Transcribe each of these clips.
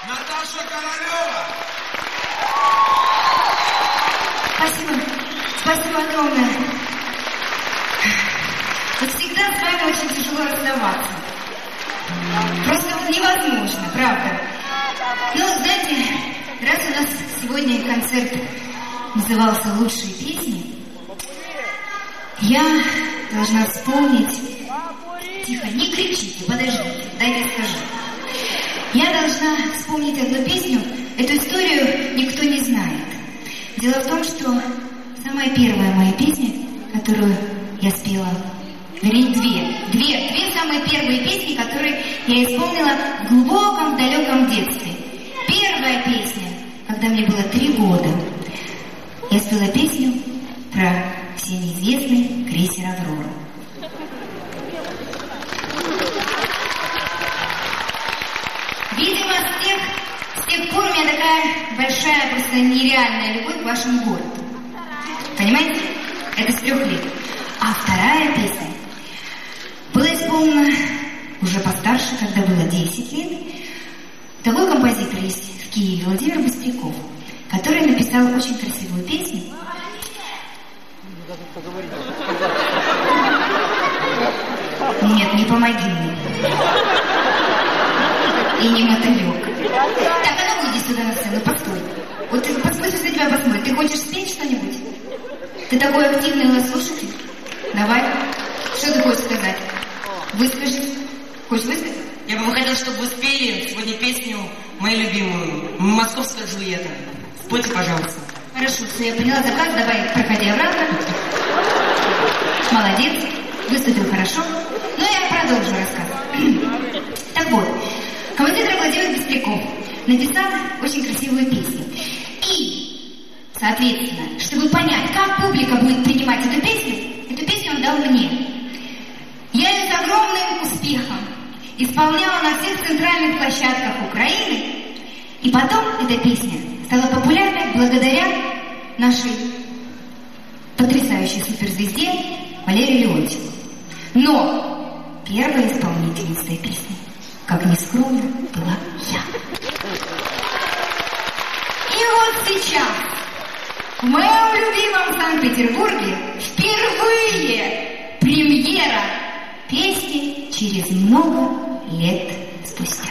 Наташа Королева. Спасибо. Спасибо огромное. Вот всегда с вами очень тяжело расставаться. Просто невозможно, правда. Ну, знаете, раз у нас сегодня концерт назывался «Лучшие песни», я должна вспомнить... Тихо, не кричите, подождите, дайте скажу. Я должна вспомнить одну песню, эту историю никто не знает. Дело в том, что самая первая моя песня, которую я спела, вернее, две самые первые песни, которые я исполнила в глубоком, далеком детстве. Первая песня, когда мне было 3 года, я спела песню про всеизвестный крейсер «Аврора». Видимо, с тех пор у меня такая большая, просто нереальная любовь к вашему городу. Понимаете? Это с 3 лет. А вторая песня была исполнена уже постарше, когда было 10 лет. Такой композитор есть в Киеве, Владимир Быстряков, который написал очень красивую песню. Нет, не помоги мне. И не мотылек. Так, а ну иди сюда на сцену, постой. Вот ты посмотри, на тебя посмотрит. Ты хочешь спеть что-нибудь? Ты такой активный у нас слушатель. Давай. Что ты хочешь сказать? Выскажи. Хочешь высказать? Я бы хотела, чтобы вы спели сегодня песню мою любимую «Московская Джульетта». Спойте, пожалуйста. Хорошо, все, я поняла заказ. Давай, проходи обратно. Молодец. Выступил хорошо. Ну, я продолжу рассказ. Так вот, композитор Владимир Быстряков написал очень красивую песню. И, соответственно, чтобы понять, как публика будет принимать эту песню он дал мне. Я ее с огромным успехом исполняла на всех центральных площадках Украины. И потом эта песня стала популярной благодаря нашей потрясающей суперзвезде Валерии Леонтьевой. Но первая исполнительница этой песни, как ни скромно, была я. И вот сейчас в моем любимом Санкт-Петербурге впервые премьера песни через много лет спустя.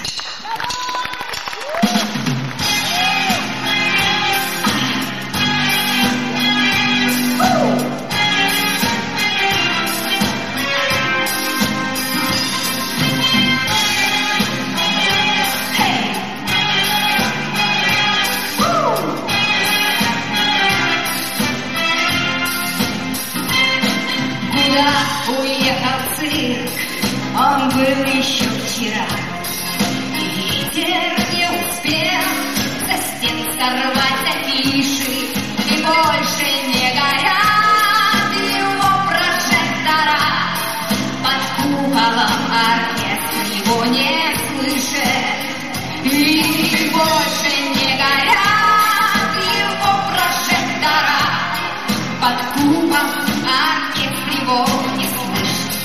Уехал цирк, он был еще вчера, и ветер не успел со стен сорвать афиши, и больше не горят его прожектора. Под куполом оркестр его не слышит, и больше не горят его прожектора. Под куполом оркестр его не слышит.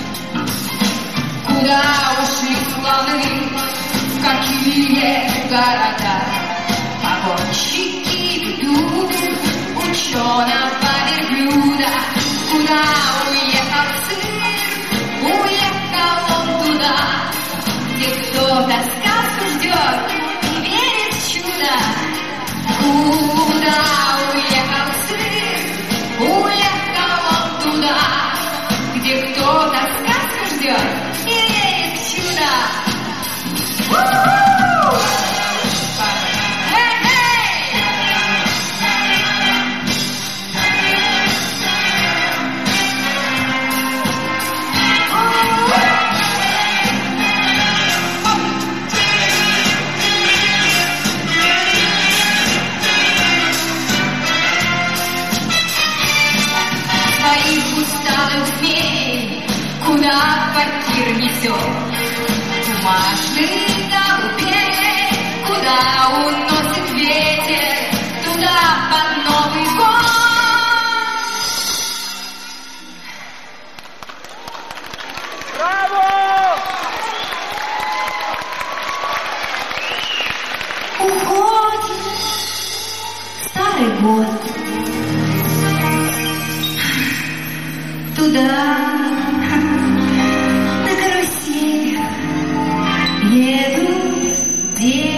Куда ушли слоны, в какие города? Погонщики ведут ученого верблюда. Куда уехал цирк, уехал он туда, где кто-то сказку ждет и верит в чудо. Куда уехал цирк, уехал он туда, где кто-то сказку ждет и верит в чудо. Своих усталых змей куда квартир несет, бумажных голубей куда уносит ветер, туда под Новый год. Браво! туда, на карусели едут дети.